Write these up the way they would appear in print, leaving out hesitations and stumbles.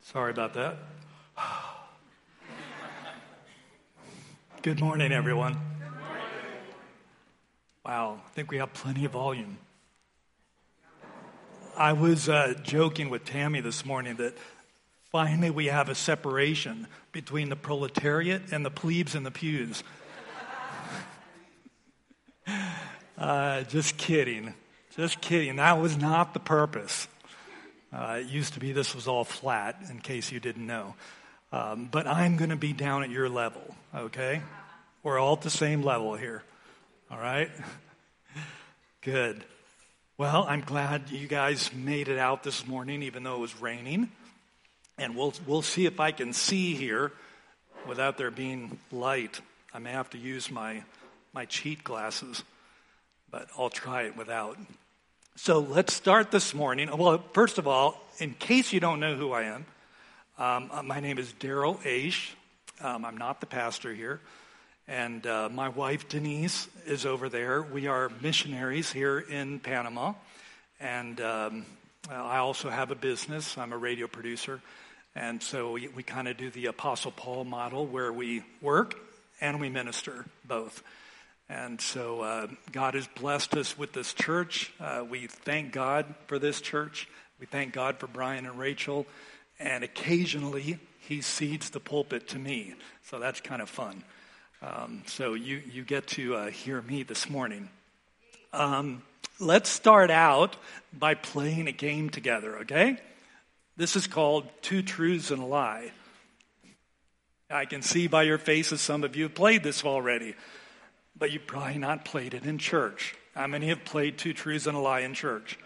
Sorry about that. Good morning, everyone. Good morning. Wow, I think we have plenty of volume. I was joking with Tammy this morning that finally we have a separation between the proletariat and the plebes in the pews. Just kidding. Just kidding. That was not the purpose. It used to be this was all flat, in case you didn't know. But I'm going to be down at your level, okay? We're all at the same level here, all right? Good. Well, I'm glad you guys made it out this morning, even though it was raining. And we'll see if I can see here without there being light. I may have to use my cheat glasses, but I'll try it without. So let's start this morning. Well, first of all, in case you don't know who I am, my name is Daryl Aish. I'm not the pastor here. And my wife, Denise, is over there. We are missionaries here in Panama. And I also have a business. I'm a radio producer. And so we kind of do the Apostle Paul model where we work and we minister both. And so God has blessed us with this church. We thank God for this church. We thank God for Brian and Rachel. And occasionally he cedes the pulpit to me. So that's kind of fun. So you get to hear me this morning. Let's start out by playing a game together, okay? This is called Two Truths and a Lie. I can see by your faces some of you have played this already. But you've probably not played it in church. How many have played Two Truths and a Lie in church?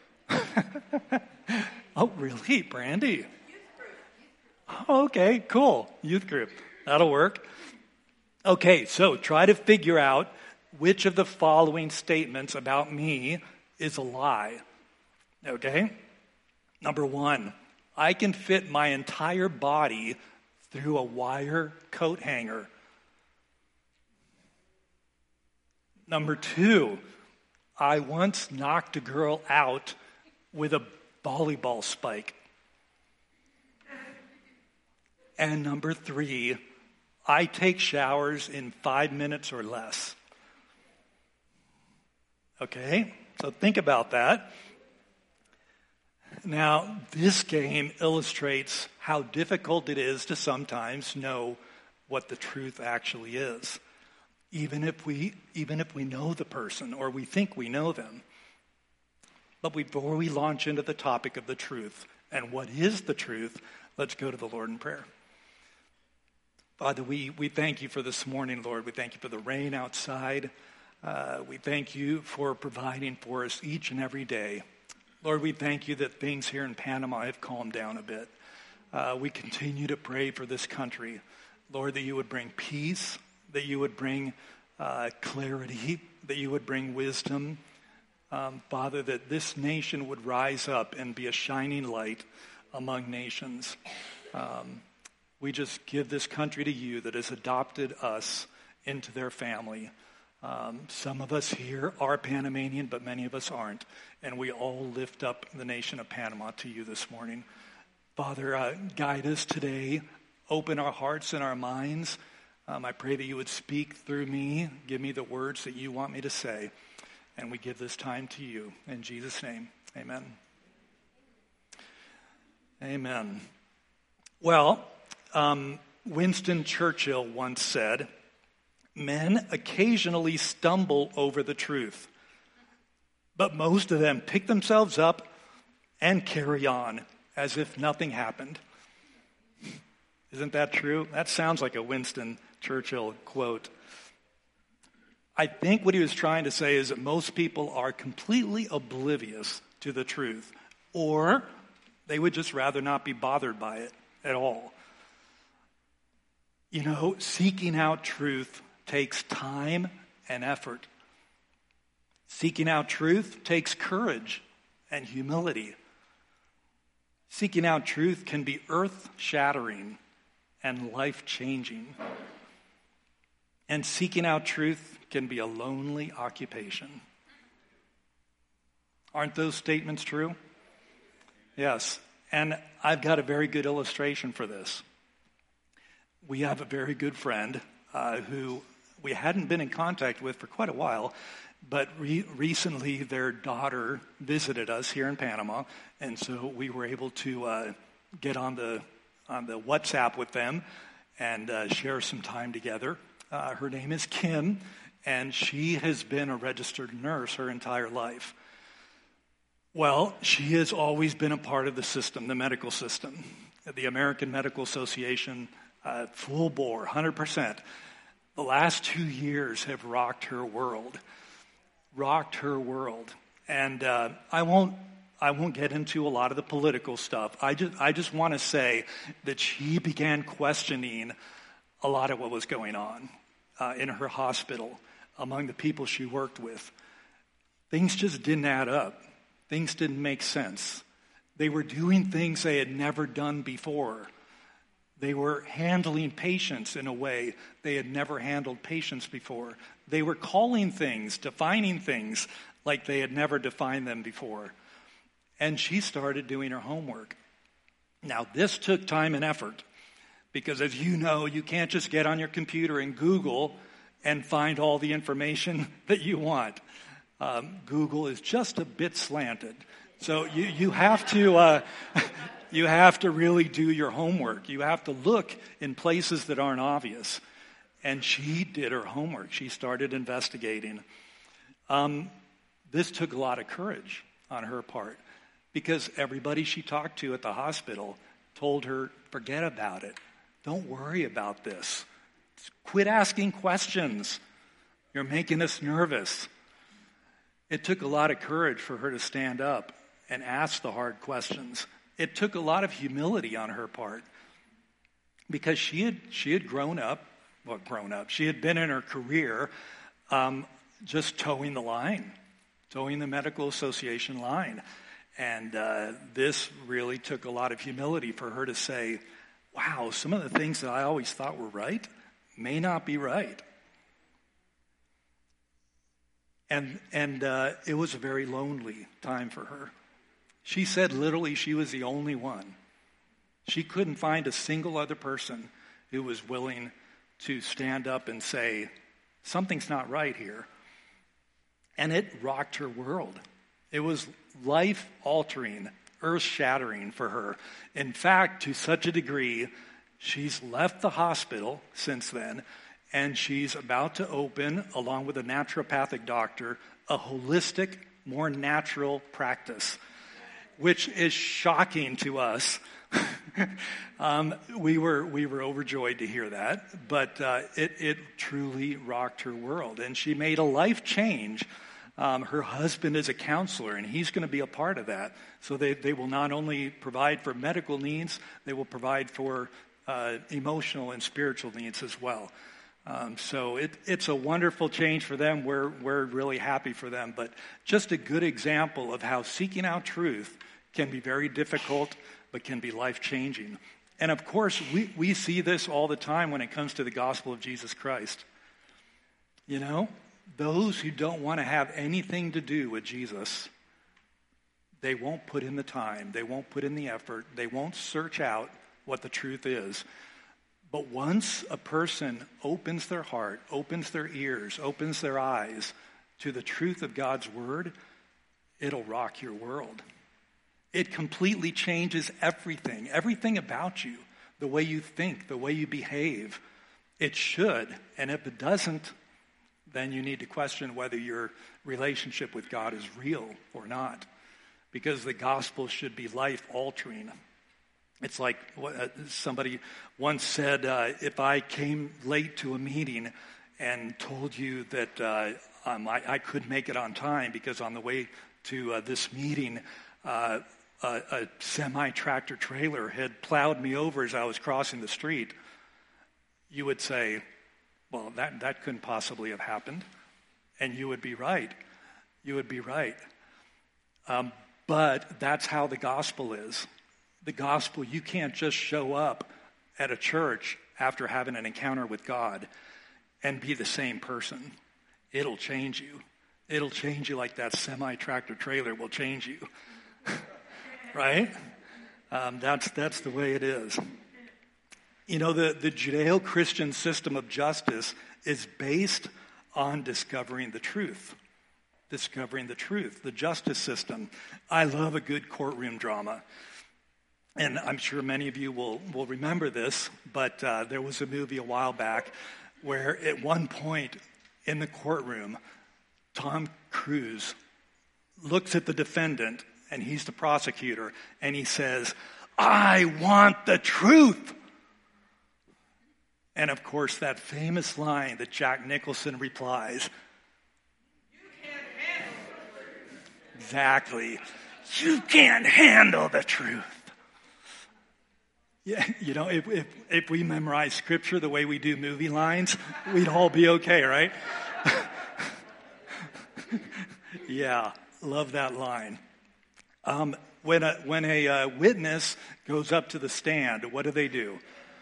Oh, really, Brandy? Oh, okay, cool. Youth group. That'll work. Okay, so try to figure out which of the following statements about me is a lie. Okay? Number one, I can fit my entire body through a wire coat hanger. Number two, I once knocked a girl out with a volleyball spike. And number three, I take showers in 5 minutes or less. Okay, so think about that. Now, this game illustrates how difficult it is to sometimes know what the truth actually is. Even if we know the person or we think we know them. But before we launch into the topic of the truth and what is the truth, let's go to the Lord in prayer. Father, we thank you for this morning, Lord. We thank you for the rain outside. We thank you for providing for us each and every day. Lord, we thank you that things here in Panama have calmed down a bit. We continue to pray for this country. Lord, that you would bring peace, that you would bring clarity, that you would bring wisdom. Father, that this nation would rise up and be a shining light among nations. We just give this country to you that has adopted us into their family. Some of us here are Panamanian, but many of us aren't. And we all lift up the nation of Panama to you this morning. Father, guide us today. Open our hearts and our minds. I pray that you would speak through me, give me the words that you want me to say, and we give this time to you. In Jesus' name, amen. Amen. Well, Winston Churchill once said, men occasionally stumble over the truth, but most of them pick themselves up and carry on as if nothing happened. Isn't that true? That sounds like a Winston Churchill quote. I think what he was trying to say is that most people are completely oblivious to the truth, or they would just rather not be bothered by it at all. You know, seeking out truth takes time and effort. Seeking out truth takes courage and humility. Seeking out truth can be earth-shattering and life-changing. And seeking out truth can be a lonely occupation. Aren't those statements true? Yes. And I've got a very good illustration for this. We have a very good friend who we hadn't been in contact with for quite a while, but recently their daughter visited us here in Panama, and so we were able to get on the WhatsApp with them and share some time together. Her name is Kim, and she has been a registered nurse her entire life. Well, she has always been a part of the system, the medical system, the American Medical Association, full bore, 100%. The last 2 years have rocked her world. And I won't get into a lot of the political stuff. I just want to say that she began questioning a lot of what was going on in her hospital, among the people she worked with. Things just didn't add up. Things didn't make sense. They were doing things they had never done before. They were handling patients in a way they had never handled patients before. They were calling things, defining things like they had never defined them before. And she started doing her homework. Now, this took time and effort because, as you know, you can't just get on your computer and Google and find all the information that you want. Google is just a bit slanted. So you have to you have to really do your homework. You have to look in places that aren't obvious. And she did her homework. She started investigating. This took a lot of courage on her part because everybody she talked to at the hospital told her, forget about it. Don't worry about this. Quit asking questions. You're making us nervous. It took a lot of courage for her to stand up and ask the hard questions. It took a lot of humility on her part because she had grown up. She had been in her career just towing the line, towing the medical association line. And this really took a lot of humility for her to say, wow, some of the things that I always thought were right may not be right. And it was a very lonely time for her. She said literally she was the only one. She couldn't find a single other person who was willing to stand up and say, something's not right here. And it rocked her world. It was life-altering, earth-shattering for her. In fact, to such a degree, she's left the hospital since then, and she's about to open, along with a naturopathic doctor, a holistic, more natural practice, which is shocking to us. We were overjoyed to hear that, but it truly rocked her world, and she made a life change. Her husband is a counselor, and he's going to be a part of that. So they will not only provide for medical needs, they will provide for emotional and spiritual needs as well. So it's a wonderful change for them. We're really happy for them. But just a good example of how seeking out truth can be very difficult, but can be life-changing. And of course, we see this all the time when it comes to the gospel of Jesus Christ. You know, those who don't want to have anything to do with Jesus, they won't put in the time, they won't put in the effort, they won't search out what the truth is. But once a person opens their heart, opens their ears, opens their eyes to the truth of God's word, it'll rock your world. It completely changes everything about you, the way you think, the way you behave. It should, and if it doesn't, then you need to question whether your relationship with God is real or not, because the gospel should be life-altering. It's like somebody once said, if I came late to a meeting and told you that I couldn't make it on time because on the way to this meeting, a semi-tractor trailer had plowed me over as I was crossing the street, you would say, well, that couldn't possibly have happened. And you would be right. You would be right. But that's how the gospel is. The gospel, you can't just show up at a church after having an encounter with God and be the same person. It'll change you. It'll change you like that semi-tractor trailer will change you. Right? That's the way it is. You know, the Judeo-Christian system of justice is based on discovering the truth. Discovering the truth, the justice system. I love a good courtroom drama. And I'm sure many of you will remember this, but there was a movie a while back where at one point in the courtroom, Tom Cruise looks at the defendant, and he's the prosecutor, and he says, "I want the truth." And of course, that famous line that Jack Nicholson replies, exactly. You can't handle the truth. Yeah, you know, if we memorize scripture the way we do movie lines, we'd all be okay, right? Yeah, love that line. When a witness goes up to the stand, what do?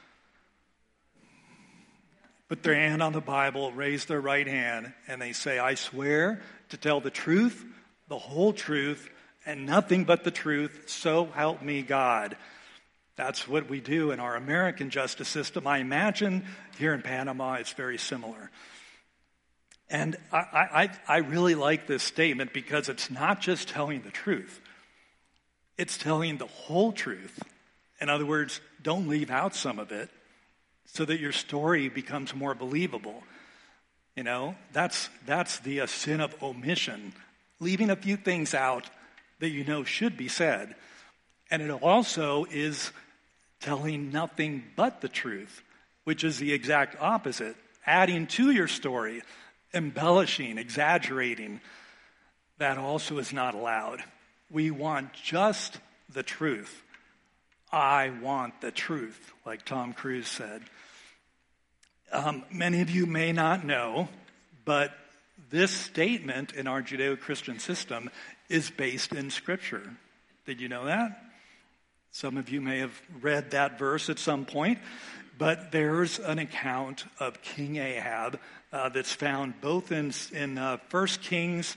Put their hand on the Bible, raise their right hand, and they say, "I swear to tell the truth, the whole truth, and nothing but the truth, so help me God." That's what we do in our American justice system. I imagine here in Panama it's very similar. And I really like this statement because it's not just telling the truth. It's telling the whole truth. In other words, don't leave out some of it so that your story becomes more believable. You know, that's the sin of omission. Leaving a few things out that you know should be said. And it also is telling nothing but the truth, which is the exact opposite. Adding to your story, embellishing, exaggerating, that also is not allowed. We want just the truth. I want the truth, like Tom Cruise said. Many of you may not know, but this statement in our Judeo-Christian system is based in Scripture. Did you know that? Some of you may have read that verse at some point, but there's an account of King Ahab that's found both in 1 Kings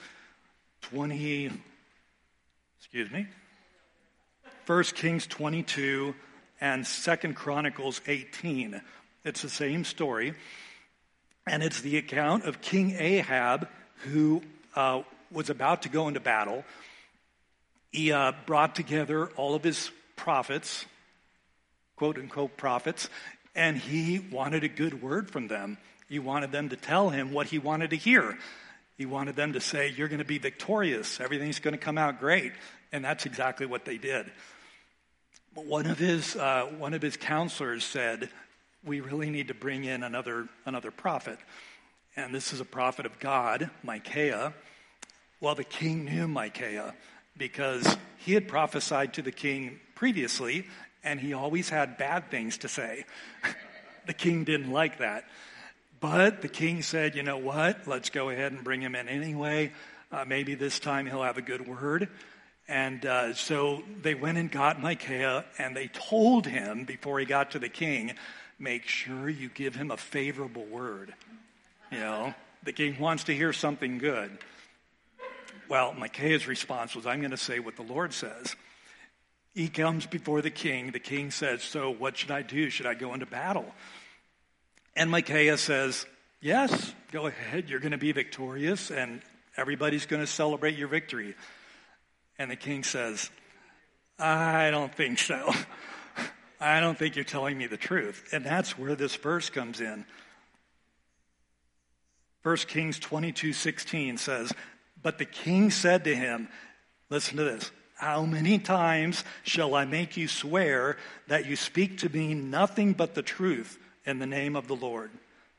22 and 2 Chronicles 18. It's the same story, and it's the account of King Ahab who was about to go into battle. He brought together all of his prophets, quote-unquote prophets, and he wanted a good word from them. He wanted them to tell him what he wanted to hear. He wanted them to say, "You're going to be victorious. Everything's going to come out great." And that's exactly what they did. But one of his counselors said, "We really need to bring in another prophet." And this is a prophet of God, Micaiah. Well, the king knew Micaiah because he had prophesied to the king previously, and he always had bad things to say. The king didn't like that. But the king said, "You know what? Let's go ahead and bring him in anyway. Maybe this time he'll have a good word." And so they went and got Micaiah, and they told him before he got to the king, "Make sure you give him a favorable word." You know, the king wants to hear something good. Well, Micaiah's response was, "I'm going to say what the Lord says." He comes before the king. The king says, "So what should I do? Should I go into battle?" And Micaiah says, "Yes, go ahead. You're going to be victorious, and everybody's going to celebrate your victory." And the king says, "I don't think so. I don't think you're telling me the truth." And that's where this verse comes in. 1 Kings 22:16 says, "But the king said to him," listen to this, "How many times shall I make you swear that you speak to me nothing but the truth in the name of the Lord?"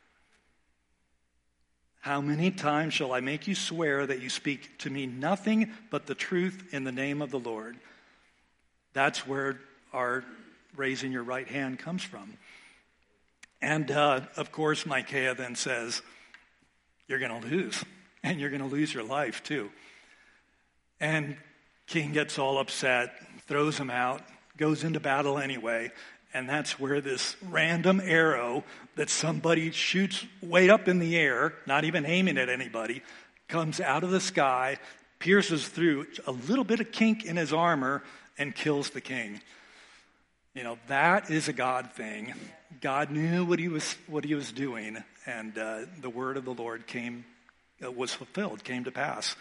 How many times shall I make you swear that you speak to me nothing but the truth in the name of the Lord? That's where our raising your right hand comes from. And of course, Micaiah then says, "You're going to lose, and you're going to lose your life too." And king gets all upset, throws him out, goes into battle anyway. And that's where this random arrow that somebody shoots way up in the air, not even aiming at anybody, comes out of the sky, pierces through a little bit of kink in his armor, and kills the king. That is a God thing. God knew what he was doing, and the word of the Lord was fulfilled, came to pass.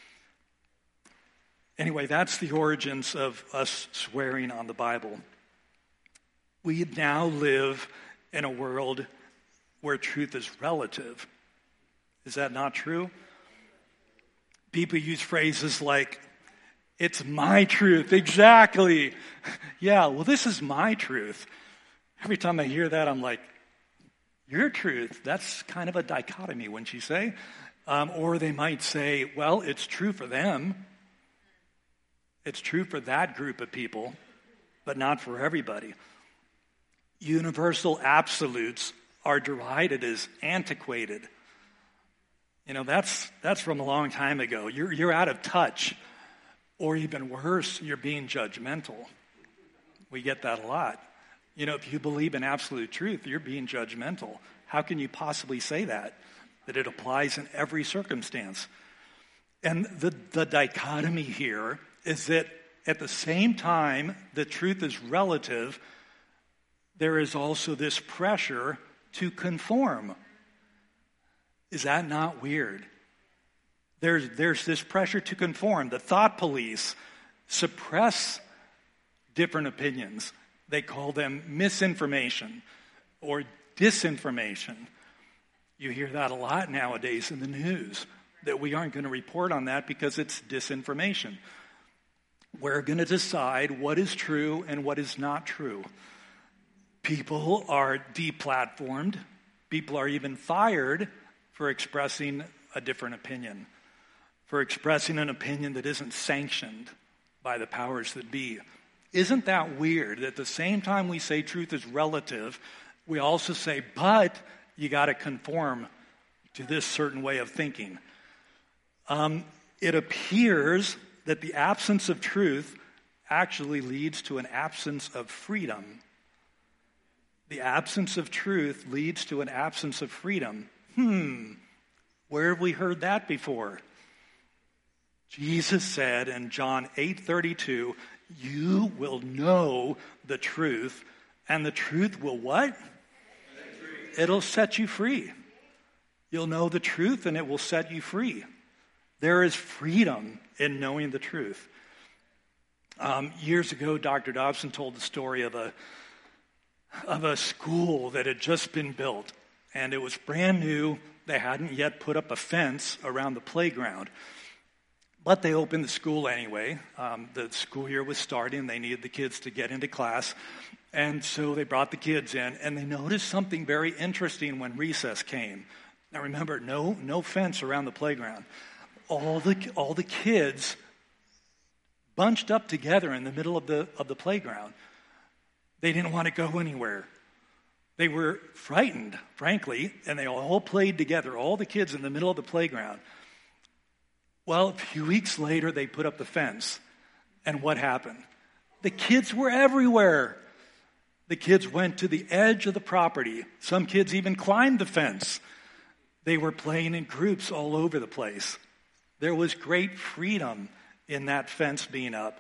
Anyway, that's the origins of us swearing on the Bible. We now live in a world where truth is relative. Is that not true? People use phrases like, "It's my truth." Exactly. Yeah, well, this is my truth. Every time I hear that, I'm like, your truth? That's kind of a dichotomy, wouldn't you say? Or they might say, well, it's true for them. It's true for that group of people, but not for everybody. Universal absolutes are derided as antiquated. That's from a long time ago. You're out of touch. Or even worse, you're being judgmental. We get that a lot. If you believe in absolute truth, you're being judgmental. How can you possibly say that it applies in every circumstance? And the dichotomy here is that at the same time that truth is relative, there is also this pressure to conform. Is that not weird? There's this pressure to conform. The thought police suppress different opinions. They call them misinformation or disinformation. You hear that a lot nowadays in the news, that we aren't going to report on that because it's disinformation. We're going to decide what is true and what is not true. People are deplatformed. People are even fired for expressing a different opinion, for expressing an opinion that isn't sanctioned by the powers that be. Isn't that weird that at the same time we say truth is relative, we also say, but you got to conform to this certain way of thinking? It appears that the absence of truth actually leads to an absence of freedom. The absence of truth leads to an absence of freedom. Where have we heard that before? Jesus said in John 8:32, you will know the truth, and the truth will what? It'll set you free. You'll know the truth, and it will set you free. There is freedom in knowing the truth. Years ago, Dr. Dobson told the story of a school that had just been built, and it was brand new. They hadn't yet put up a fence around the playground. But they opened the school anyway. The school year was starting. They needed the kids to get into class. And so they brought the kids in, and they noticed something very interesting when recess came. Now remember, no fence around the playground. All the kids bunched up together in the middle of the playground. They didn't want to go anywhere. They were frightened, frankly, and they all played together, all the kids in the middle of the playground. Well, a few weeks later, they put up the fence. And what happened? The kids were everywhere. The kids went to the edge of the property. Some kids even climbed the fence. They were playing in groups all over the place. There was great freedom in that fence being up.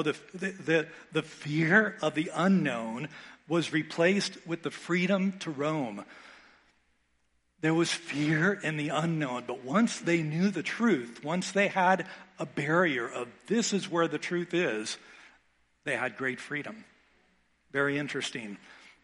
The fear of the unknown was replaced with the freedom to roam. There was fear in the unknown, but once they knew the truth, once they had a barrier of this is where the truth is, they had great freedom. Very interesting.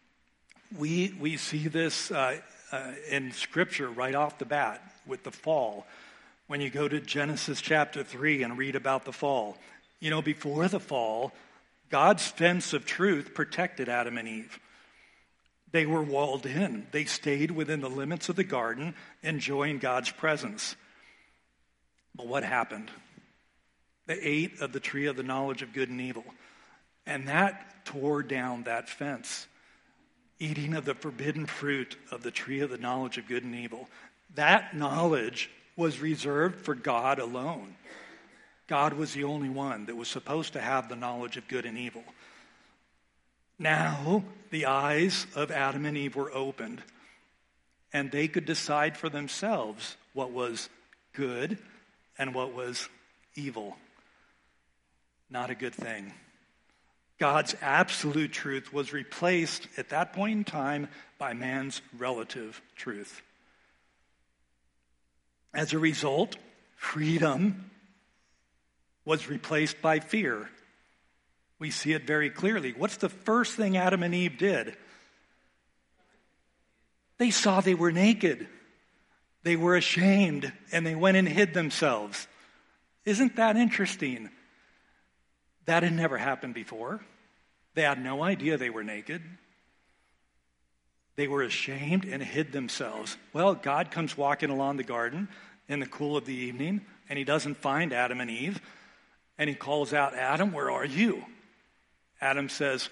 We see this in Scripture right off the bat with the fall. When you go to Genesis chapter 3 and read about the fall, before the fall, God's fence of truth protected Adam and Eve. They were walled in. They stayed within the limits of the garden, enjoying God's presence. But what happened? They ate of the tree of the knowledge of good and evil. And that tore down that fence. Eating of the forbidden fruit of the tree of the knowledge of good and evil. That knowledge was reserved for God alone. God was the only one that was supposed to have the knowledge of good and evil. Now, the eyes of Adam and Eve were opened, and they could decide for themselves what was good and what was evil. Not a good thing. God's absolute truth was replaced at that point in time by man's relative truth. As a result, freedom was replaced by fear. We see it very clearly. What's the first thing Adam and Eve did? They saw they were naked. They were ashamed, and they went and hid themselves. Isn't that interesting? That had never happened before. They had no idea they were naked. They were ashamed and hid themselves. Well, God comes walking along the garden in the cool of the evening, and he doesn't find Adam and Eve. And he calls out, Adam, where are you? Adam says,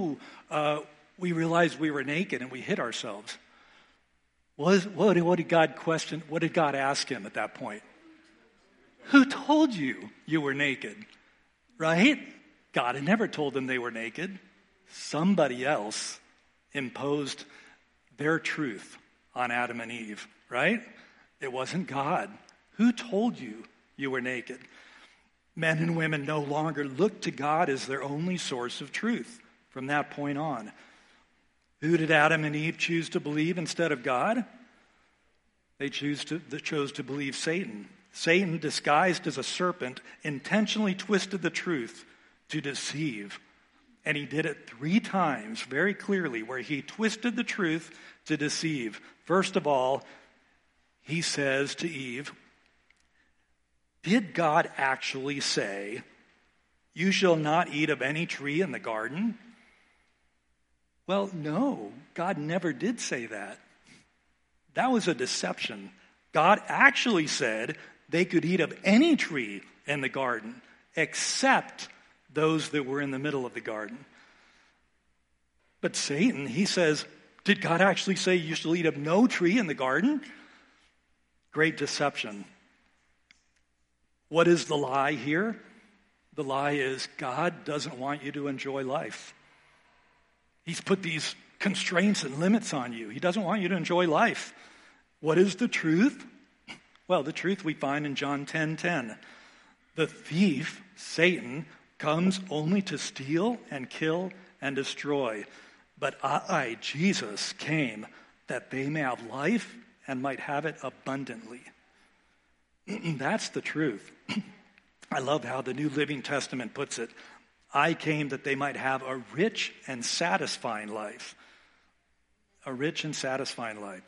we realized we were naked and we hid ourselves. What did God question? What did God ask him at that point? Who told you you were naked? Right? God had never told them they were naked. Somebody else imposed their truth on Adam and Eve, right? It wasn't God. Who told you you were naked? Men and women no longer looked to God as their only source of truth from that point on. Who did Adam and Eve choose to believe instead of God? They chose to believe Satan. Satan, disguised as a serpent, intentionally twisted the truth to deceive. And he did it 3 times very clearly, where he twisted the truth to deceive. First of all, he says to Eve, did God actually say, you shall not eat of any tree in the garden? Well, no, God never did say that. That was a deception. God actually said they could eat of any tree in the garden, except those that were in the middle of the garden. But Satan, he says, did God actually say you shall eat of no tree in the garden? Great deception. What is the lie here? The lie is God doesn't want you to enjoy life. He's put these constraints and limits on you. He doesn't want you to enjoy life. What is the truth? Well, the truth we find in John 10:10. The thief, Satan, comes only to steal and kill and destroy. But I, Jesus, came that they may have life and might have it abundantly. That's the truth. I love how the New Living Testament puts it. I came that they might have a rich and satisfying life. A rich and satisfying life.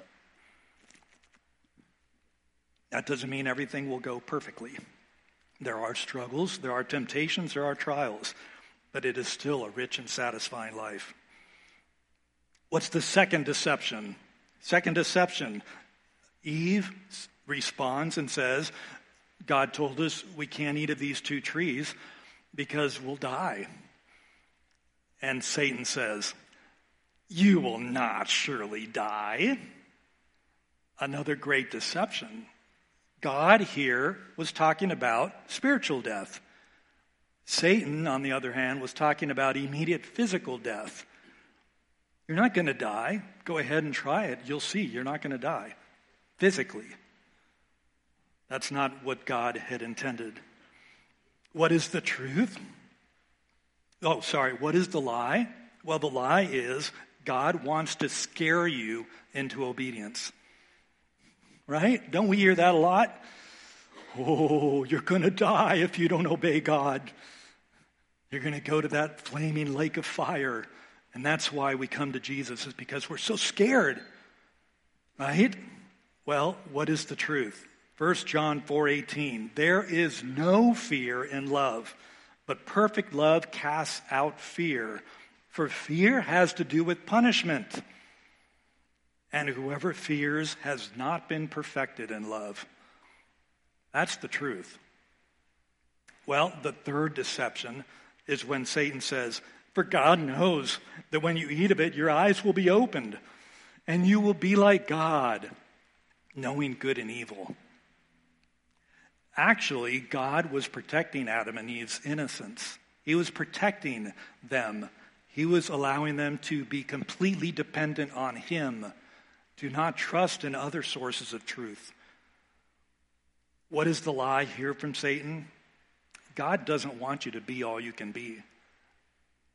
That doesn't mean everything will go perfectly. There are struggles, there are temptations, there are trials, but it is still a rich and satisfying life. What's the second deception? Second deception, Eve responds and says, God told us we can't eat of these 2 trees because we'll die. And Satan says, you will not surely die. Another great deception. God here was talking about spiritual death. Satan, on the other hand, was talking about immediate physical death. You're not going to die. Go ahead and try it. You'll see you're not going to die physically. That's not what God had intended. What is the truth? What is the lie? Well, the lie is God wants to scare you into obedience. Right? Don't we hear that a lot? Oh, you're going to die if you don't obey God. You're going to go to that flaming lake of fire. And that's why we come to Jesus, is because we're so scared. Right? Well, what is the truth? 1 John 4:18, there is no fear in love, but perfect love casts out fear. For fear has to do with punishment. And whoever fears has not been perfected in love. That's the truth. Well, the third deception is when Satan says, for God knows that when you eat of it, your eyes will be opened, and you will be like God, knowing good and evil. Actually, God was protecting Adam and Eve's innocence. He was protecting them. He was allowing them to be completely dependent on him. Do not trust in other sources of truth. What is the lie here from Satan? God doesn't want you to be all you can be.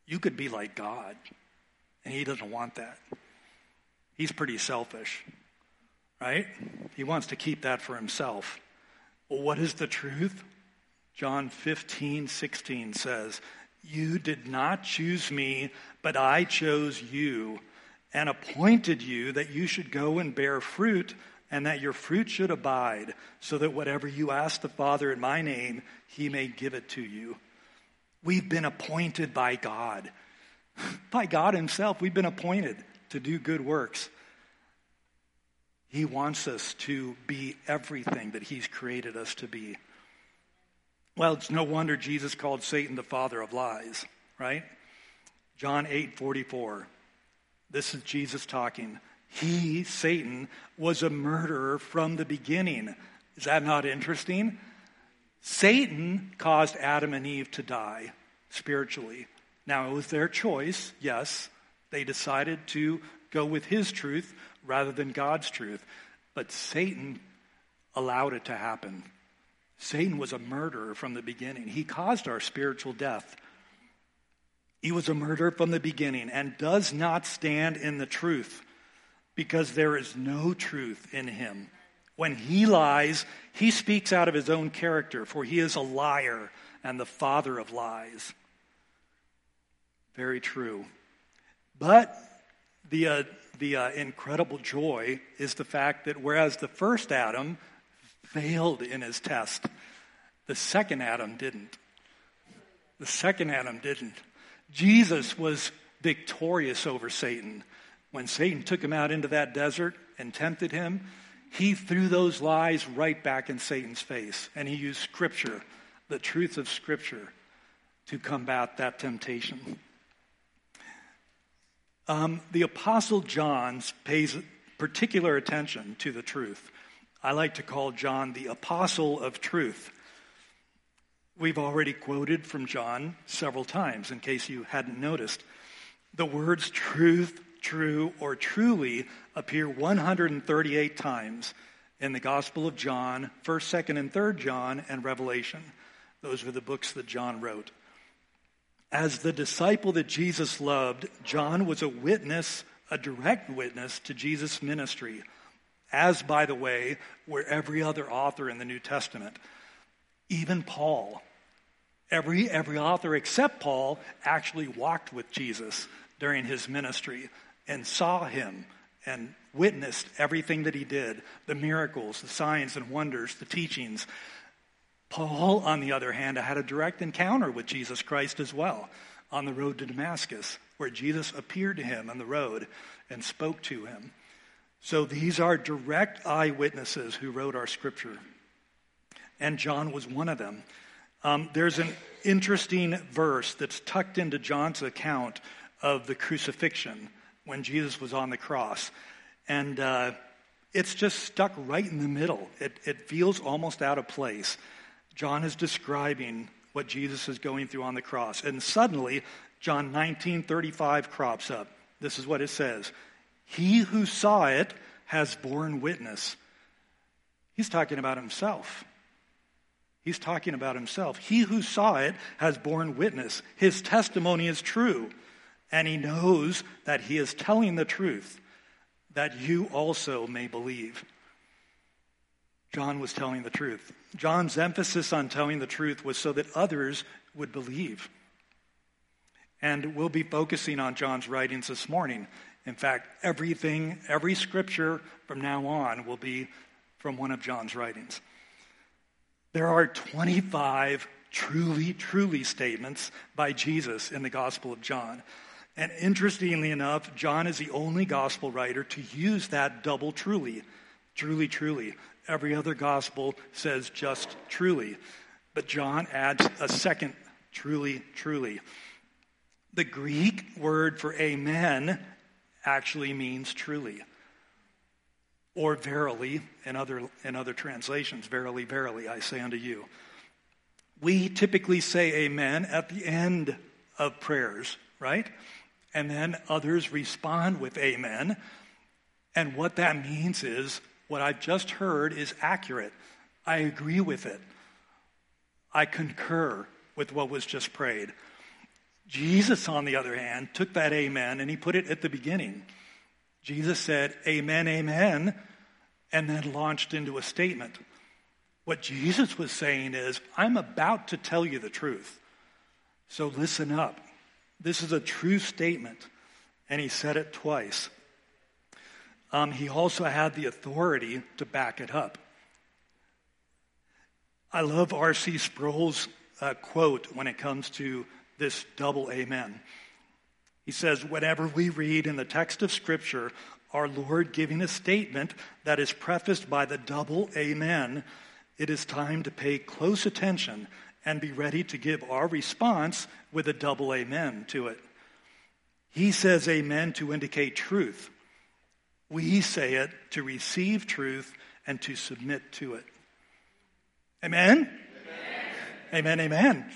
You could be like God, and he doesn't want that. He's pretty selfish, right? He wants to keep that for himself. Well, what is the truth? John 15:16 says, "You did not choose me, but I chose you and appointed you that you should go and bear fruit and that your fruit should abide, so that whatever you ask the Father in my name, he may give it to you." We've been appointed by God. By God himself, we've been appointed to do good works. He wants us to be everything that he's created us to be. Well, it's no wonder Jesus called Satan the father of lies, right? John 8:44. This is Jesus talking. He, Satan, was a murderer from the beginning. Is that not interesting? Satan caused Adam and Eve to die spiritually. Now, it was their choice, yes. They decided to go with his truth rather than God's truth. But Satan allowed it to happen. Satan was a murderer from the beginning. He caused our spiritual death. He was a murderer from the beginning and does not stand in the truth, because there is no truth in him. When he lies, he speaks out of his own character, for he is a liar and the father of lies. Very true. But the incredible joy is the fact that whereas the first Adam failed in his test, the second Adam didn't. The second Adam didn't. Jesus was victorious over Satan. When Satan took him out into that desert and tempted him, he threw those lies right back in Satan's face. And he used Scripture, the truth of Scripture, to combat that temptation. The Apostle John pays particular attention to the truth. I like to call John the Apostle of Truth. We've already quoted from John several times, in case you hadn't noticed. The words truth, true, or truly appear 138 times in the Gospel of John, 1st, 2nd, and 3rd John, and Revelation. Those were the books that John wrote. As the disciple that Jesus loved, John was a witness, a direct witness to Jesus' ministry, as, by the way, were every other author in the New Testament. Even Paul, every author except Paul actually walked with Jesus during his ministry and saw him and witnessed everything that he did, the miracles, the signs and wonders, the teachings. Paul, on the other hand, had a direct encounter with Jesus Christ as well on the road to Damascus, where Jesus appeared to him on the road and spoke to him. So these are direct eyewitnesses who wrote our scripture. And John was one of them. There's an interesting verse that's tucked into John's account of the crucifixion when Jesus was on the cross. And it's just stuck right in the middle. It feels almost out of place. John is describing what Jesus is going through on the cross. And suddenly, John 19:35 crops up. This is what it says. He who saw it has borne witness. He's talking about himself. He's talking about himself. He who saw it has borne witness. His testimony is true. And he knows that he is telling the truth, that you also may believe. John was telling the truth. John's emphasis on telling the truth was so that others would believe. And we'll be focusing on John's writings this morning. In fact, every scripture from now on will be from one of John's writings. There are 25 truly statements by Jesus in the Gospel of John. And interestingly enough, John is the only gospel writer to use that double truly. Truly. Every other gospel says just truly. But John adds a second truly. The Greek word for amen actually means truly. Or verily in other translations. Verily, I say unto you. We typically say amen at the end of prayers, right? And then others respond with amen. And what that means is, what I've just heard is accurate. I agree with it. I concur with what was just prayed. Jesus, on the other hand, took that amen and he put it at the beginning. Jesus said, amen, amen, and then launched into a statement. What Jesus was saying is, I'm about to tell you the truth, so listen up. This is a true statement, and he said it twice. He also had the authority to back it up. I love R.C. Sproul's quote when it comes to this double amen. He says, whenever we read in the text of Scripture our Lord giving a statement that is prefaced by the double amen, it is time to pay close attention and be ready to give our response with a double amen to it. He says amen to indicate truth. We say it to receive truth and to submit to it. Amen? Amen, amen.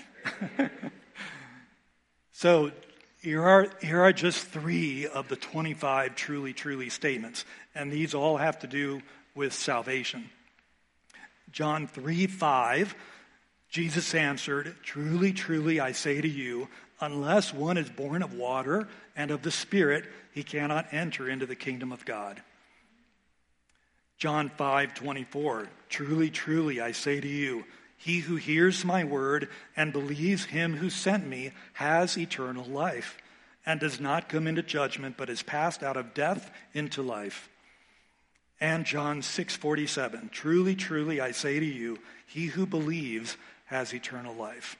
So here are just 3 of the 25 truly, truly statements. And these all have to do with salvation. John 3:5, Jesus answered, truly, truly, I say to you, unless one is born of water and of the Spirit, he cannot enter into the kingdom of God. John 5:24, truly, truly, I say to you, he who hears my word and believes him who sent me has eternal life and does not come into judgment, but is passed out of death into life. And John 6:47, truly, truly, I say to you, he who believes has eternal life.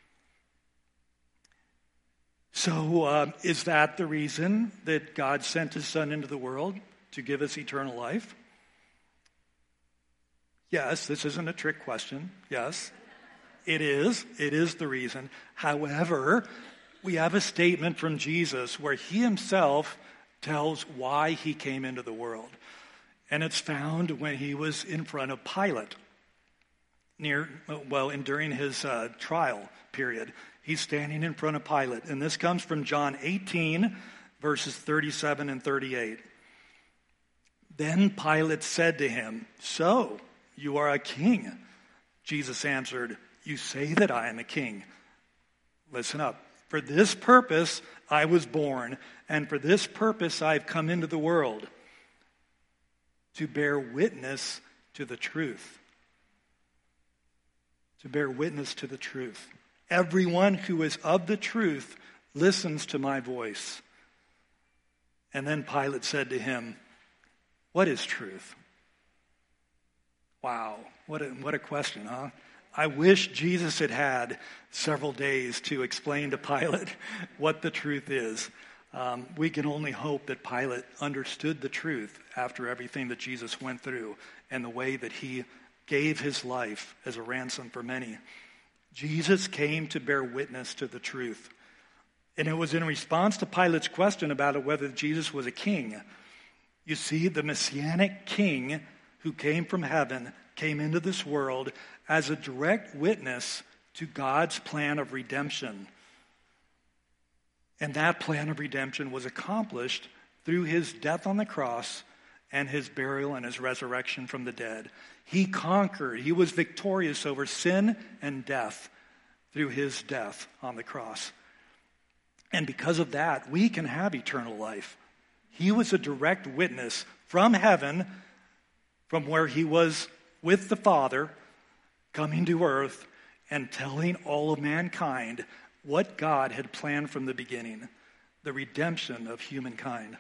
So is that the reason that God sent his Son into the world, to give us eternal life? Yes, this isn't a trick question. Yes, it is. It is the reason. However, we have a statement from Jesus where he himself tells why he came into the world. And it's found when he was in front of Pilate, during his trial period. He's standing in front of Pilate. And this comes from John 18, verses 37 and 38. Then Pilate said to him, so, you are a king. Jesus answered, you say that I am a king. Listen up. For this purpose I was born, and for this purpose I have come into the world, to bear witness to the truth. To bear witness to the truth. Everyone who is of the truth listens to my voice. And then Pilate said to him, what is truth? Wow, what a question, huh? I wish Jesus had several days to explain to Pilate what the truth is. We can only hope that Pilate understood the truth after everything that Jesus went through and the way that he gave his life as a ransom for many. Jesus came to bear witness to the truth. And it was in response to Pilate's question about whether Jesus was a king. You see, the Messianic king who came from heaven came into this world as a direct witness to God's plan of redemption. And that plan of redemption was accomplished through his death on the cross and his burial and his resurrection from the dead. He conquered, he was victorious over sin and death through his death on the cross. And because of that, we can have eternal life. He was a direct witness from heaven, from where he was with the Father, coming to earth and telling all of mankind what God had planned from the beginning, the redemption of humankind.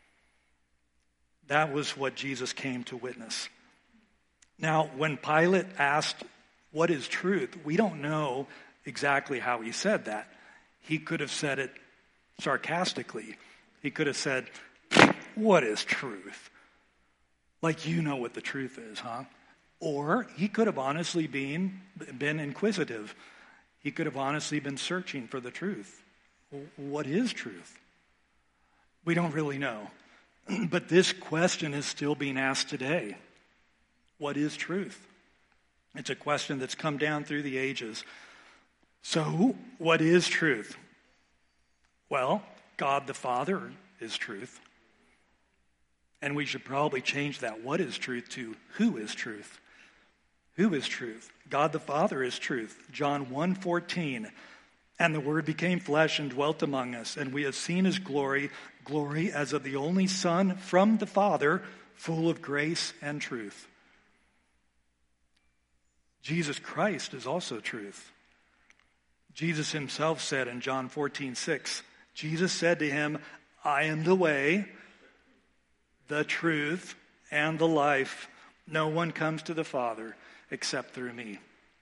That was what Jesus came to witness. Now, when Pilate asked, what is truth? We don't know exactly how he said that. He could have said it sarcastically. He could have said, what is truth? Like, you know what the truth is, huh? Or he could have honestly been inquisitive. He could have honestly been searching for the truth. What is truth? We don't really know. But this question is still being asked today. What is truth? It's a question that's come down through the ages. So, what is truth? Well, God the Father is truth. And we should probably change that what is truth to who is truth. Who is truth? God the Father is truth. John 1:14. And the Word became flesh and dwelt among us, and we have seen his glory, glory as of the only Son from the Father, full of grace and truth. Jesus Christ is also truth. Jesus himself said in John 14:6, Jesus said to him, I am the way, the truth, and the life. No one comes to the Father except through me.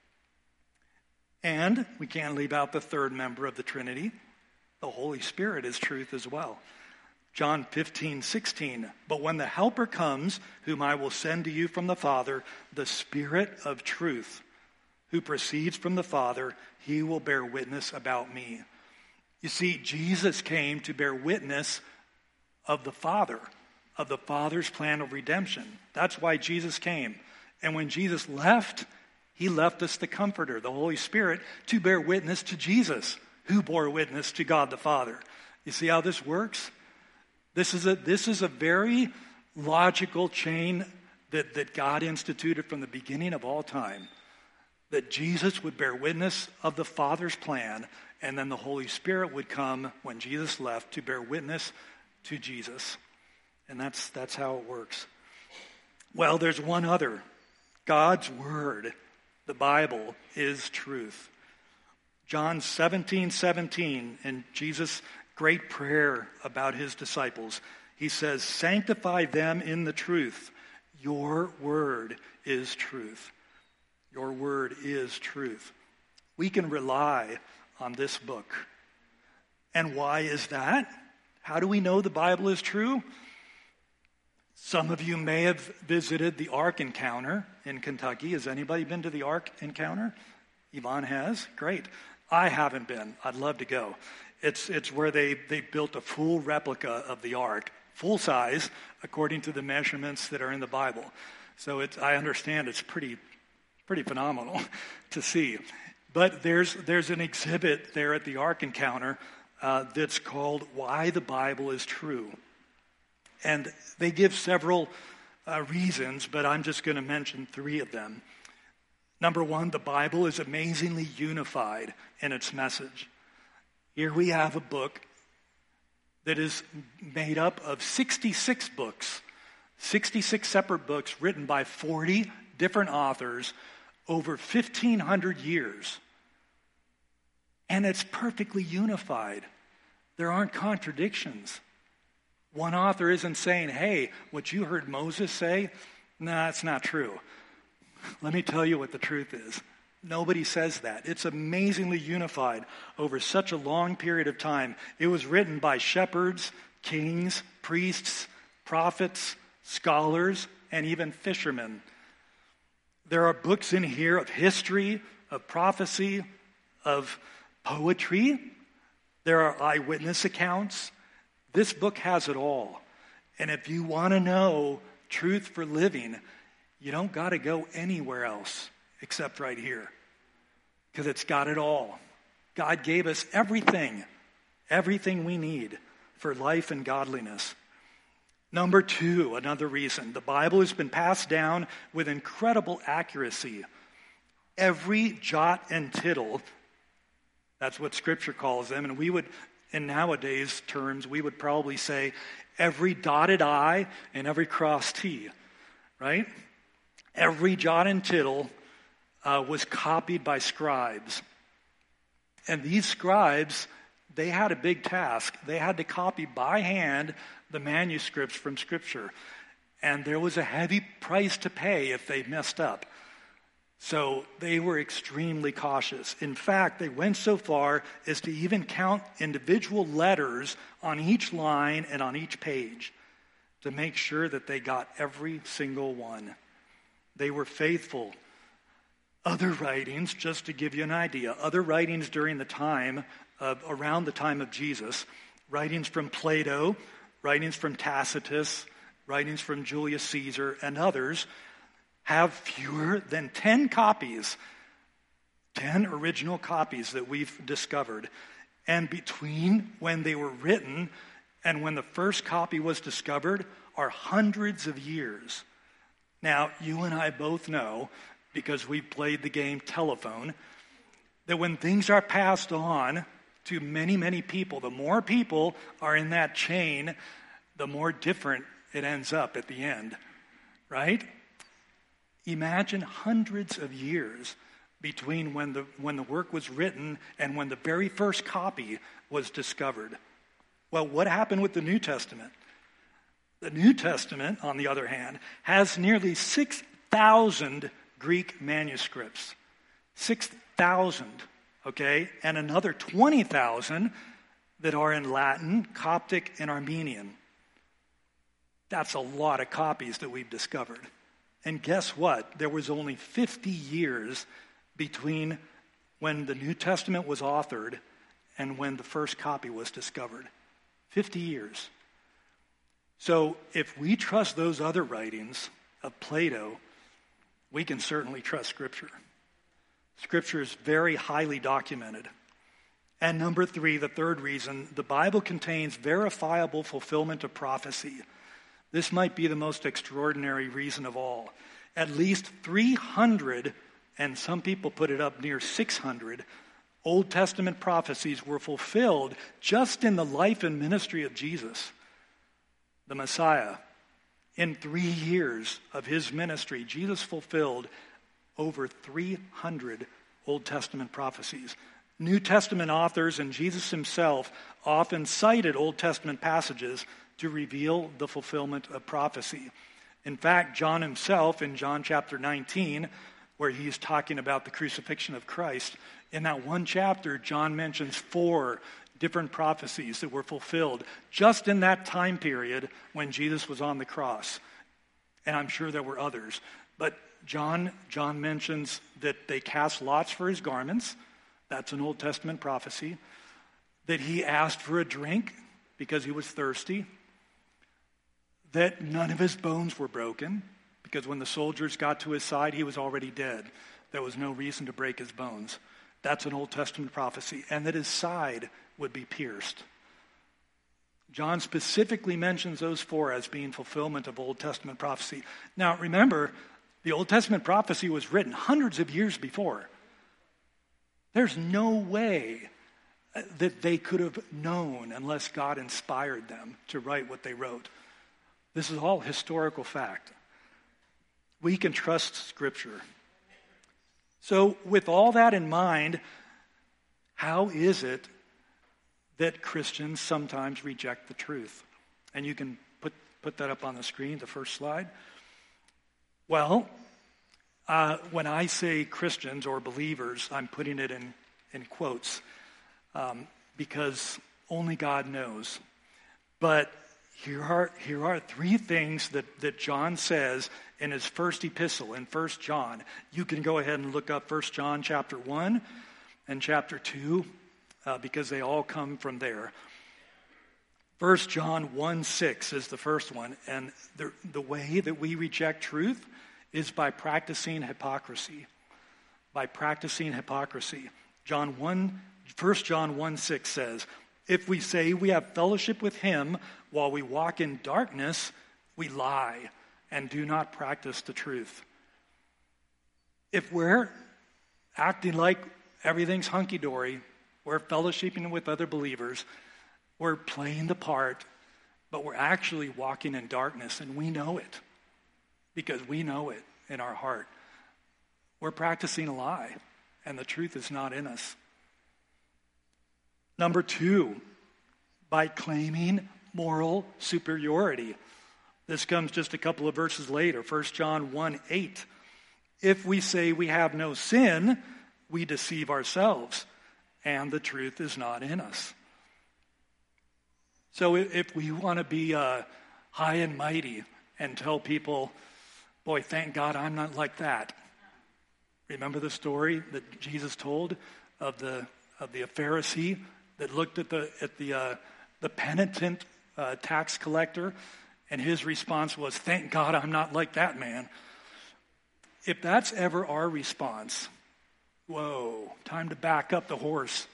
And we can't leave out the third member of the Trinity. The Holy Spirit is truth as well. John 15:16, but when the Helper comes, whom I will send to you from the Father, the Spirit of truth, who proceeds from the Father, he will bear witness about me. You see, Jesus came to bear witness of the Father's plan of redemption. That's why Jesus came. And when Jesus left, he left us the Comforter, the Holy Spirit, to bear witness to Jesus, who bore witness to God the Father. You see how this works? This is a very logical chain that God instituted from the beginning of all time. That Jesus would bear witness of the Father's plan, and then the Holy Spirit would come when Jesus left to bear witness to Jesus. And that's how it works. Well, there's one other. God's Word, the Bible, is truth. John 17:17, in Jesus' great prayer about his disciples, he says, sanctify them in the truth. Your word is truth. Your word is truth. We can rely on this book. And why is that? How do we know the Bible is true? Some of you may have visited the Ark Encounter in Kentucky. Has anybody been to the Ark Encounter? Yvonne has? Great. I haven't been. I'd love to go. It's where they built a full replica of the Ark, full size, according to the measurements that are in the Bible. So I understand it's pretty phenomenal to see. But there's an exhibit there at the Ark Encounter that's called Why the Bible is True. And they give several reasons, but I'm just going to mention three of them. Number one, the Bible is amazingly unified in its message. Here we have a book that is made up of 66 books, 66 separate books written by 40 different authors over 1,500 years. And it's perfectly unified. There aren't contradictions. One author isn't saying, hey, what you heard Moses say, nah, it's not true. Let me tell you what the truth is. Nobody says that. It's amazingly unified over such a long period of time. It was written by shepherds, kings, priests, prophets, scholars, and even fishermen. There are books in here of history, of prophecy, of poetry. There are eyewitness accounts. This book has it all. And if you want to know truth for living, you don't got to go anywhere else except right here, because it's got it all. God gave us everything we need for life and godliness. Number two, another reason, the Bible has been passed down with incredible accuracy. Every jot and tittle, that's what Scripture calls them, and we would, in nowadays terms, we would probably say every dotted I and every crossed T, right? Every jot and tittle was copied by scribes. And these scribes, they had a big task. They had to copy by hand the manuscripts from Scripture. And there was a heavy price to pay if they messed up. So they were extremely cautious. In fact, they went so far as to even count individual letters on each line and on each page to make sure that they got every single one. They were faithful. Other writings, just to give you an idea, other writings during the time, around the time of Jesus, writings from Plato, writings from Tacitus, writings from Julius Caesar, and others, have fewer than 10 copies, 10 original copies that we've discovered. And between when they were written and when the first copy was discovered are hundreds of years. Now, you and I both know, because we've played the game telephone, that when things are passed on to many, many people, the more people are in that chain, the more different it ends up at the end, right? Imagine hundreds of years between when the work was written and when the very first copy was discovered. Well, what happened with the New Testament? The New Testament, on the other hand, has nearly 6,000 Greek manuscripts. 6,000, okay? And another 20,000 that are in Latin, Coptic, and Armenian. That's a lot of copies that we've discovered. And guess what? There was only 50 years between when the New Testament was authored and when the first copy was discovered. 50 years. So if we trust those other writings of Plato, we can certainly trust Scripture. Scripture is very highly documented. And number 3, the third reason, the Bible contains verifiable fulfillment of prophecy. This might be the most extraordinary reason of all. At least 300, and some people put it up near 600, Old Testament prophecies were fulfilled just in the life and ministry of Jesus, the Messiah. In 3 years of his ministry, Jesus fulfilled over 300 Old Testament prophecies. New Testament authors and Jesus himself often cited Old Testament passages to reveal the fulfillment of prophecy. In fact, John himself, in John chapter 19, where he's talking about the crucifixion of Christ, in that one chapter, John mentions 4 different prophecies that were fulfilled just in that time period when Jesus was on the cross. And I'm sure there were others. But John mentions that they cast lots for his garments. That's an Old Testament prophecy. That he asked for a drink because he was thirsty. That none of his bones were broken because when the soldiers got to his side, he was already dead. There was no reason to break his bones. That's an Old Testament prophecy. And that his side would be pierced. John specifically mentions those 4 as being fulfillment of Old Testament prophecy. Now, remember, the Old Testament prophecy was written hundreds of years before. There's no way that they could have known unless God inspired them to write what they wrote. This is all historical fact. We can trust Scripture. So with all that in mind, how is it that Christians sometimes reject the truth? And you can put that up on the screen, the first slide. Well, when I say Christians or believers, I'm putting it in quotes because only God knows. But here are 3 things that John says in his first epistle, in 1 John. You can go ahead and look up 1 John chapter 1 and chapter 2 because they all come from there. 1 John 1:6 is the first one. And the way that we reject truth is by practicing hypocrisy. By practicing hypocrisy. 1 John 1:6 says, if we say we have fellowship with him while we walk in darkness, we lie and do not practice the truth. If we're acting like everything's hunky-dory, we're fellowshipping with other believers, we're playing the part, but we're actually walking in darkness, and we know it because we know it in our heart. We're practicing a lie, and the truth is not in us. Number 2, by claiming moral superiority. This comes just a couple of verses later, 1 John 1:8. If we say we have no sin, we deceive ourselves, and the truth is not in us. So if we want to be high and mighty and tell people, boy, thank God I'm not like that. Remember the story that Jesus told of the Pharisee that looked at the penitent tax collector, and his response was, thank God I'm not like that man. If that's ever our response, whoa, time to back up the horse.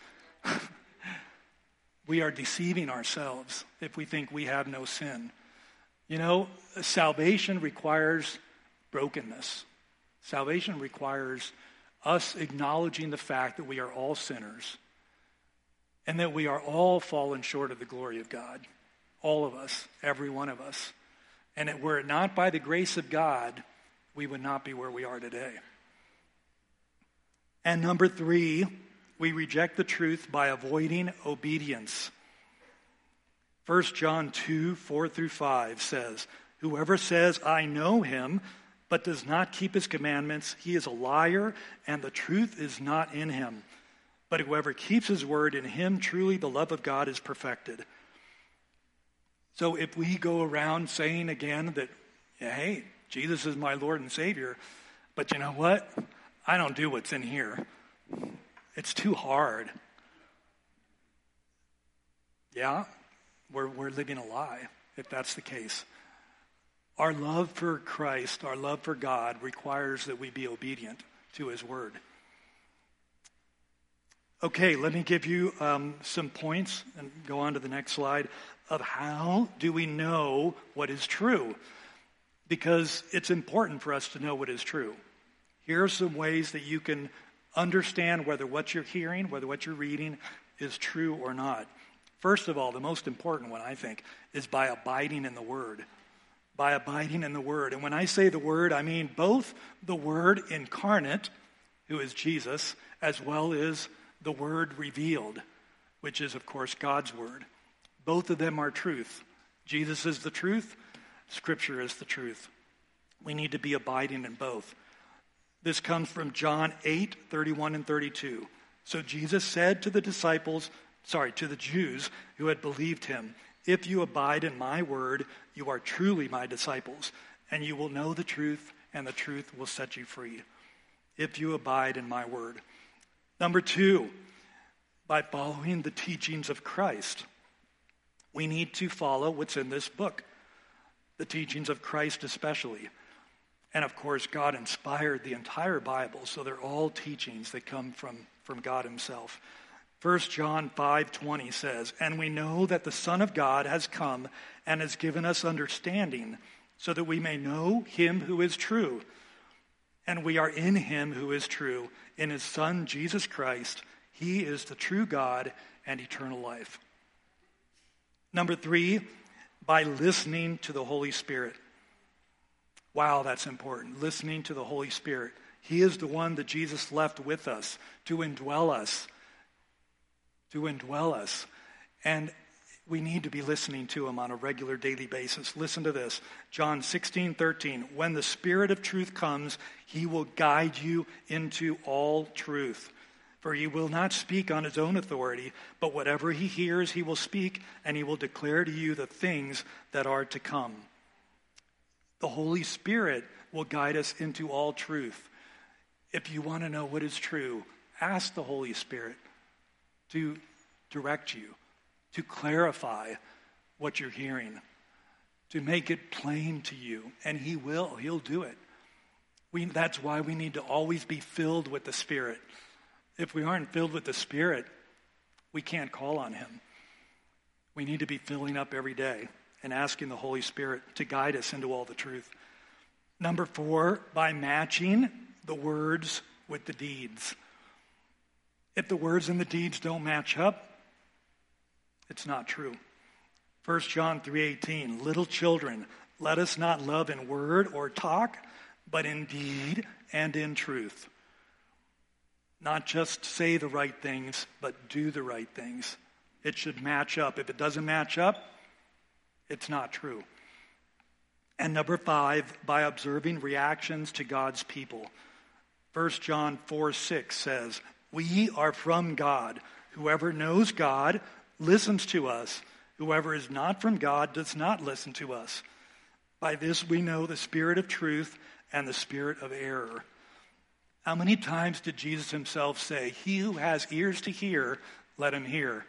We are deceiving ourselves if we think we have no sin. You know, salvation requires brokenness. Salvation requires us acknowledging the fact that we are all sinners and that we are all fallen short of the glory of God. All of us, every one of us. And that were it not by the grace of God, we would not be where we are today. And number 3, we reject the truth by avoiding obedience. 1 John 2, 4 through 5 says, "Whoever says, 'I know him,' but does not keep his commandments, he is a liar, and the truth is not in him. But whoever keeps his word, in him truly the love of God is perfected." So if we go around saying again that, hey, Jesus is my Lord and Savior, but you know what? I don't do what's in here. It's too hard. Yeah, we're living a lie if that's the case. Our love for Christ, our love for God requires that we be obedient to his word. Okay, let me give you some points and go on to the next slide of how do we know what is true? Because it's important for us to know what is true. Here are some ways that you can understand whether what you're hearing, whether what you're reading is true or not. First of all, the most important one, I think, is by abiding in the Word. By abiding in the Word. And when I say the Word, I mean both the Word incarnate, who is Jesus, as well as the Word revealed, which is, of course, God's Word. Both of them are truth. Jesus is the truth. Scripture is the truth. We need to be abiding in both. This comes from John 8, 31 and 32. So Jesus said to the Jews who had believed him, "If you abide in my word, you are truly my disciples, and you will know the truth, and the truth will set you free." If you abide in my word. Number 2, by following the teachings of Christ. We need to follow what's in this book, the teachings of Christ especially. And of course, God inspired the entire Bible, so they're all teachings that come from God himself. 1 John 5:20 says, "And we know that the Son of God has come and has given us understanding, so that we may know him who is true. And we are in him who is true, in his Son, Jesus Christ. He is the true God and eternal life." Number 3, by listening to the Holy Spirit. Wow, that's important. Listening to the Holy Spirit. He is the one that Jesus left with us to indwell us. To indwell us. And we need to be listening to him on a regular daily basis. Listen to this. John 16:13. "When the Spirit of truth comes, he will guide you into all truth. For he will not speak on his own authority, but whatever he hears he will speak, and he will declare to you the things that are to come." The Holy Spirit will guide us into all truth. If you want to know what is true, ask the Holy Spirit to direct you, to clarify what you're hearing, to make it plain to you, and he will. He'll do it. That's why we need to always be filled with the Spirit. If we aren't filled with the Spirit, we can't call on him. We need to be filling up every day and asking the Holy Spirit to guide us into all the truth. Number 4, by matching the words with the deeds. If the words and the deeds don't match up, it's not true. 1 John 3:18, "Little children, let us not love in word or talk, but in deed and in truth." Not just say the right things, but do the right things. It should match up. If it doesn't match up, it's not true. And number 5, by observing reactions to God's people. 1 John 4:6 says, "We are from God. Whoever knows God listens to us. Whoever is not from God does not listen to us. By this we know the spirit of truth and the spirit of error." How many times did Jesus himself say, "He who has ears to hear, let him hear"?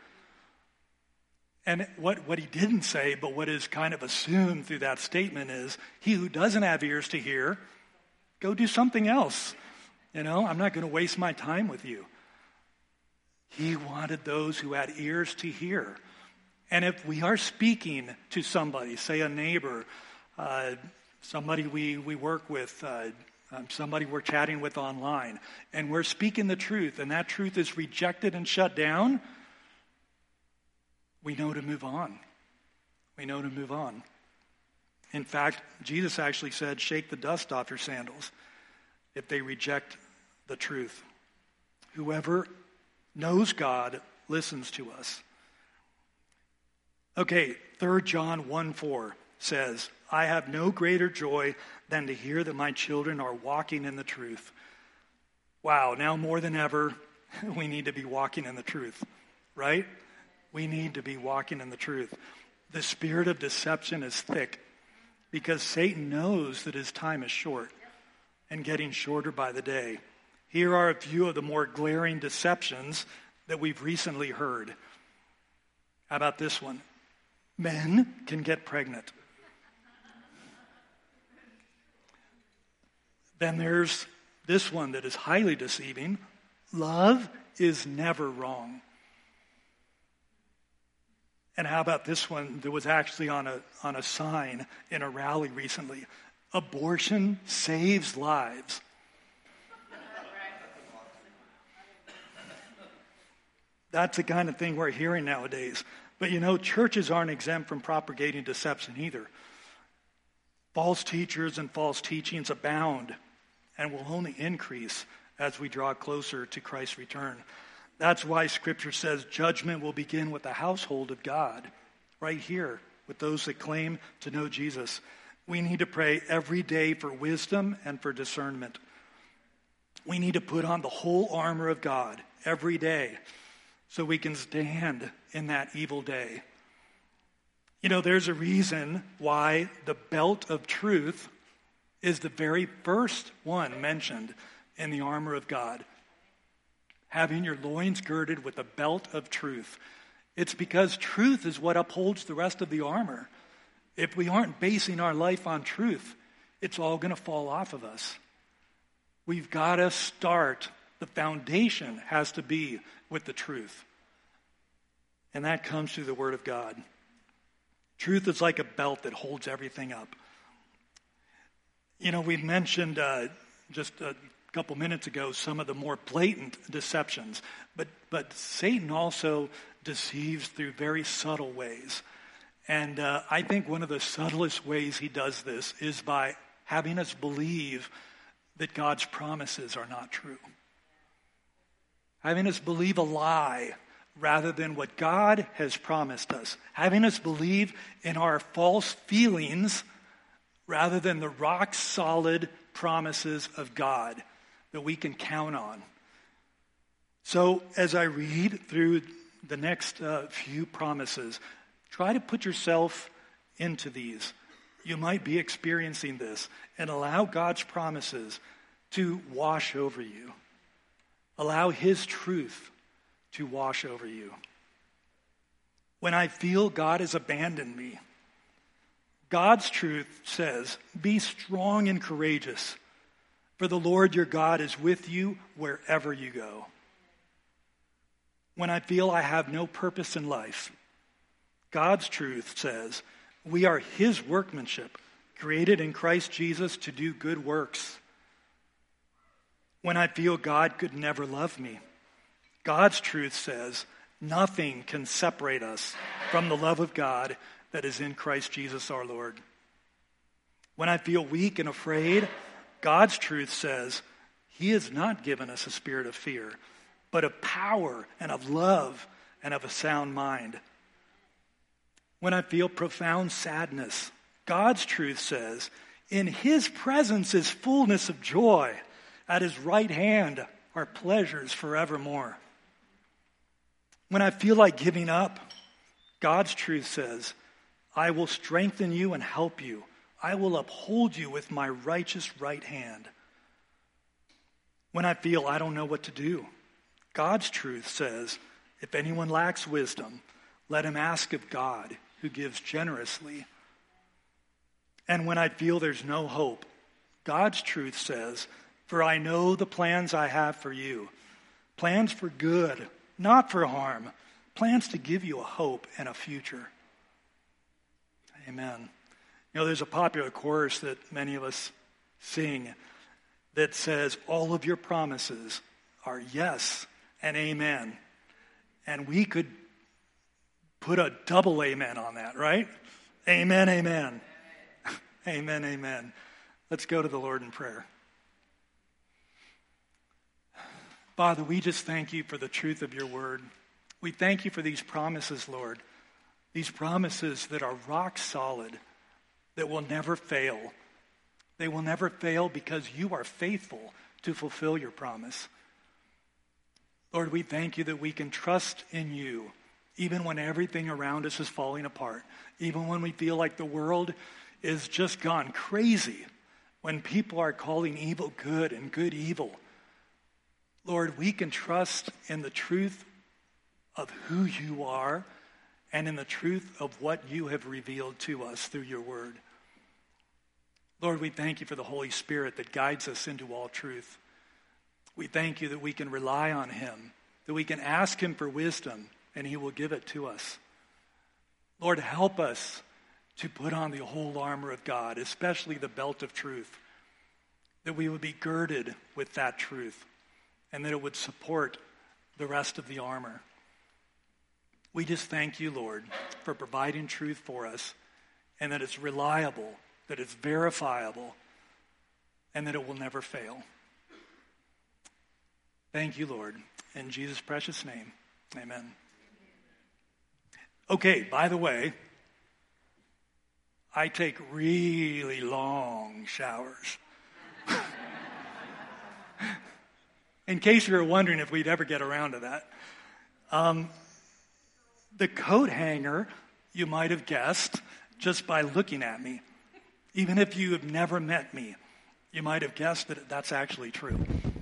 And what he didn't say, but what is kind of assumed through that statement is, he who doesn't have ears to hear, go do something else. I'm not going to waste my time with you. He wanted those who had ears to hear. And if we are speaking to somebody, say a neighbor, somebody we work with, somebody we're chatting with online, and we're speaking the truth, and that truth is rejected and shut down, we know to move on. We know to move on. In fact, Jesus actually said, shake the dust off your sandals if they reject the truth. Whoever knows God listens to us. Okay, 3 John 1:4 says, I have no greater joy than to hear that my children are walking in the truth. Wow, now more than ever, we need to be walking in the truth, right? We need to be walking in the truth. The spirit of deception is thick because Satan knows that his time is short and getting shorter by the day. Here are a few of the more glaring deceptions that we've recently heard. How about this one? Men can get pregnant. Then there's this one that is highly deceiving. Love is never wrong. And how about this one that was actually on a sign in a rally recently? Abortion saves lives. That's the kind of thing we're hearing nowadays. But churches aren't exempt from propagating deception either. False teachers and false teachings abound and will only increase as we draw closer to Christ's return. That's why Scripture says judgment will begin with the household of God, right here, with those that claim to know Jesus. We need to pray every day for wisdom and for discernment. We need to put on the whole armor of God every day so we can stand in that evil day. There's a reason why the belt of truth is the very first one mentioned in the armor of God. Having your loins girded with the belt of truth. It's because truth is what upholds the rest of the armor. If we aren't basing our life on truth, it's all going to fall off of us. We've got to start. The foundation has to be with the truth. And that comes through the Word of God. Truth is like a belt that holds everything up. We mentioned just a couple minutes ago some of the more blatant deceptions. But Satan also deceives through very subtle ways. And I think one of the subtlest ways he does this is by having us believe that God's promises are not true. Having us believe a lie rather than what God has promised us. Having us believe in our false feelings rather than the rock-solid promises of God that we can count on. So as I read through the next few promises, try to put yourself into these. You might be experiencing this, and allow God's promises to wash over you. Allow His truth to wash over you. When I feel God has abandoned me, God's truth says, be strong and courageous, for the Lord your God is with you wherever you go. When I feel I have no purpose in life, God's truth says, we are His workmanship, created in Christ Jesus to do good works. When I feel God could never love me, God's truth says, nothing can separate us from the love of God that is in Christ Jesus our Lord. When I feel weak and afraid, God's truth says, He has not given us a spirit of fear, but of power and of love and of a sound mind. When I feel profound sadness, God's truth says, in His presence is fullness of joy. At His right hand are pleasures forevermore. When I feel like giving up, God's truth says, I will strengthen you and help you. I will uphold you with my righteous right hand. When I feel I don't know what to do, God's truth says, if anyone lacks wisdom, let him ask of God, who gives generously. And when I feel there's no hope, God's truth says, for I know the plans I have for you, plans for good, not for harm, plans to give you a hope and a future. Amen. There's a popular chorus that many of us sing, that says all of your promises are yes and amen. And we could put a double amen on that, right? Amen, amen. Amen, amen. Let's go to the Lord in prayer. Father, we just thank you for the truth of your word. We thank you for these promises, Lord. These promises that are rock solid, that will never fail. They will never fail because you are faithful to fulfill your promise. Lord, we thank you that we can trust in you, even when everything around us is falling apart, even when we feel like the world is just gone crazy, when people are calling evil good and good evil. Lord, we can trust in the truth of who you are and in the truth of what you have revealed to us through your word. Lord, we thank you for the Holy Spirit that guides us into all truth. We thank you that we can rely on him, that we can ask him for wisdom, and he will give it to us. Lord, help us to put on the whole armor of God, especially the belt of truth, that we would be girded with that truth, and that it would support the rest of the armor. We just thank you, Lord, for providing truth for us, and that it's reliable, that it's verifiable, and that it will never fail. Thank you, Lord. In Jesus' precious name, amen. Okay, by the way, I take really long showers. In case you were wondering if we'd ever get around to that. The coat hanger, you might have guessed just by looking at me. Even if you have never met me, you might have guessed that that's actually true.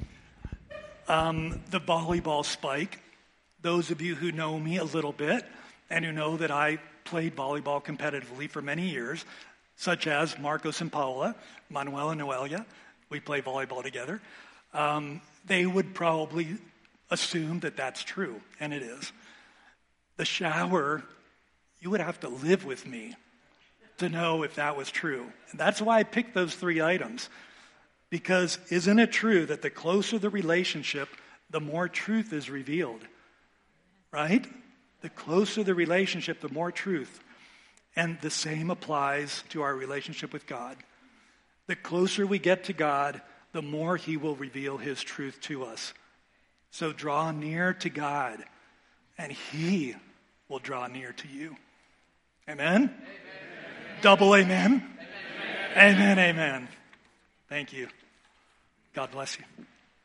The volleyball spike, those of you who know me a little bit and who know that I played volleyball competitively for many years, such as Marcos and Paula, Manuel and Noelia, we play volleyball together, they would probably assume that that's true, and it is. The shower, you would have to live with me to know if that was true. And that's why I picked those 3 items. Because isn't it true that the closer the relationship, the more truth is revealed? Right? The closer the relationship, the more truth. And the same applies to our relationship with God. The closer we get to God, the more he will reveal his truth to us. So draw near to God, and he will draw near to you. Amen? Amen. Double amen. Amen, amen. Thank you. God bless you.